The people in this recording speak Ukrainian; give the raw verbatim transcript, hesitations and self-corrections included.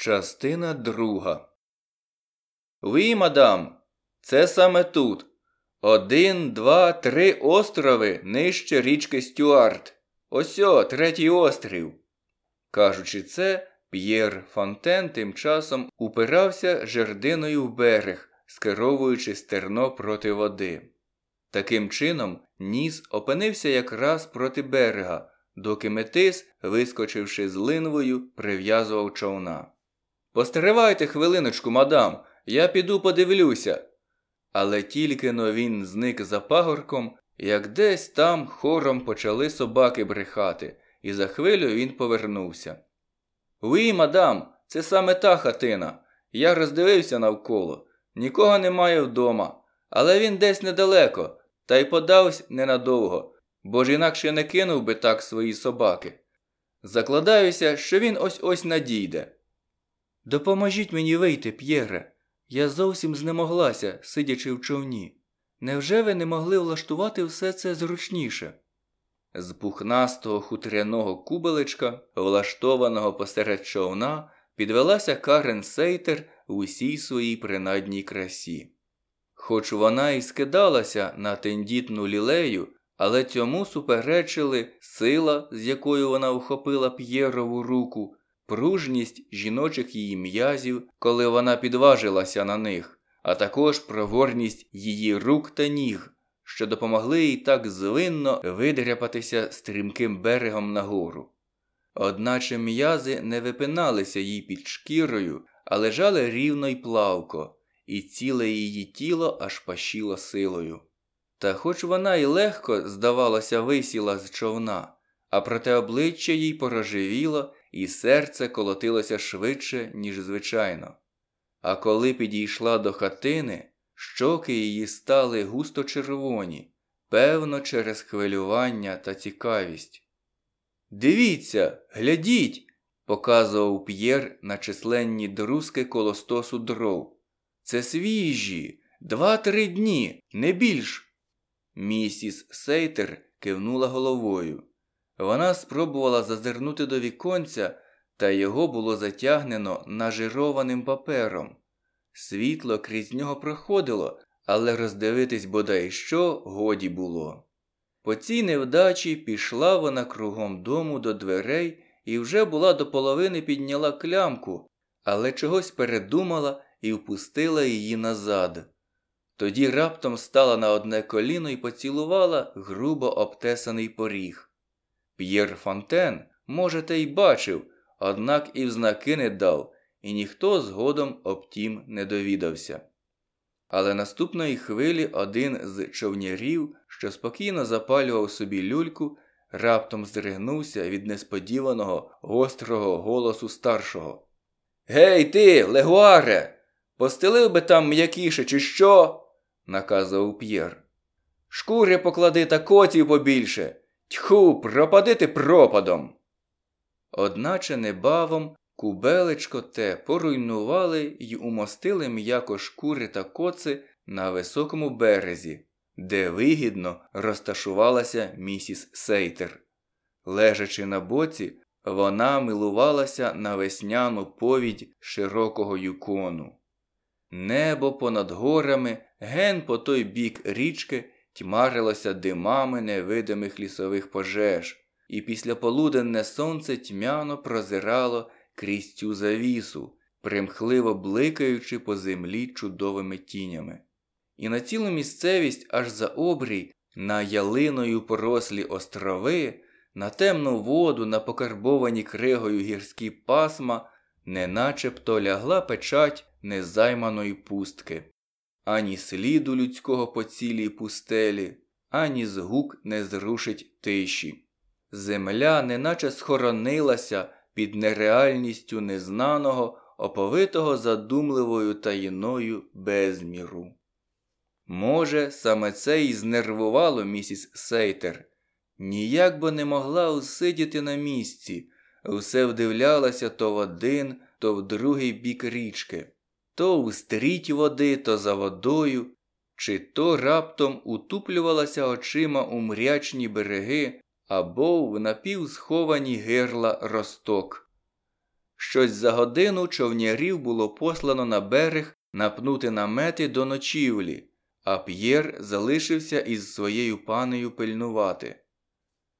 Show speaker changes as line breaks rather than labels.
Частина друга. «Ви, мадам, це саме тут. Один, два, три острови нижче річки Стюарт. Осьо, третій острів». Кажучи це, П'єр Фонтен тим часом упирався жердиною в берег, скеровуючи стерно проти води. Таким чином, ніс опинився якраз проти берега, доки метис, вискочивши з линвою, прив'язував човна. «Постривайте хвилиночку, мадам, я піду подивлюся». Але тільки-но він зник за пагорком, як десь там хором почали собаки брехати, і за хвилю він повернувся. «Уї, мадам, це саме та хатина. Я роздивився навколо. Нікого немає вдома, але він десь недалеко, та й подавсь ненадовго, бо ж інакше не кинув би так свої собаки. Закладаюся, що він ось-ось надійде». «Допоможіть мені вийти, П'єре. Я зовсім знемоглася, сидячи в човні. Невже ви не могли влаштувати все це зручніше?» З пухнастого хутряного кубелечка, влаштованого посеред човна, підвелася Карен Сейтер в усій своїй принадній красі. Хоч вона і скидалася на тендітну лілею, але цьому суперечили сила, з якою вона вхопила П'єрову руку, пружність жіночих її м'язів, коли вона підважилася на них, а також проворність її рук та ніг, що допомогли їй так звинно видряпатися стрімким берегом нагору. Одначе м'язи не випиналися їй під шкірою, а лежали рівно й плавко, і ціле її тіло аж пашіло силою. Та хоч вона й легко, здавалося, висіла з човна, а проте обличчя їй порожевіло, і серце колотилося швидше, ніж звичайно. А коли підійшла до хатини, щоки її стали густо червоні, певно, через хвилювання та цікавість. «Дивіться, глядіть!» – показував П'єр на численні друзки коло стосу дров. «Це свіжі! Два-три дні, не більш!» Місіс Сейтер кивнула головою. Вона спробувала зазирнути до віконця, та його було затягнено нажированим папером. Світло крізь нього проходило, але роздивитись бодай що годі було. По цій невдачі пішла вона кругом дому до дверей і вже була до половини підняла клямку, але чогось передумала і впустила її назад. Тоді раптом стала на одне коліно і поцілувала грубо обтесаний поріг. П'єр Фонтен, може, те й бачив, однак і в знаки не дав, і ніхто згодом об тім не довідався. Але наступної хвилі один з човнярів, що спокійно запалював собі люльку, раптом здригнувся від несподіваного гострого голосу старшого. «Гей ти, легуаре! Постелив би там м'якіше, чи що?» – наказував П'єр. «Шкури поклади та котів побільше! Тьху, пропади ти пропадом!» Одначе небавом кубелечко те поруйнували й умостили м'яко шкури та коци на високому березі, де вигідно розташувалася місіс Сейтер. Лежачи на боці, вона милувалася на весняну повідь широкого юкону. Небо понад горами, ген по той бік річки, тьмарилося димами невидимих лісових пожеж, і післяполуденне сонце тьмяно прозирало крізь цю завісу, примхливо бликаючи по землі чудовими тінями. І на цілу місцевість аж за обрій, на ялиною порослі острови, на темну воду, на покарбовані кригою гірські пасма, неначебто лягла печать незайманої пустки. Ані сліду людського по цілій пустелі, ані згук не зрушить тиші. Земля неначе схоронилася під нереальністю незнаного, оповитого задумливою таїною безміру. Може, саме це й знервувало місіс Сейтер. Ніяк би не могла усидіти на місці, все вдивлялася то в один, то в другий бік річки, то у стріть води, то за водою, чи то раптом утуплювалася очима у мрячні береги або в напівсховані гирла розток. Щось за годину човнярів було послано на берег напнути намети до ночівлі, а П'єр залишився із своєю панею пильнувати.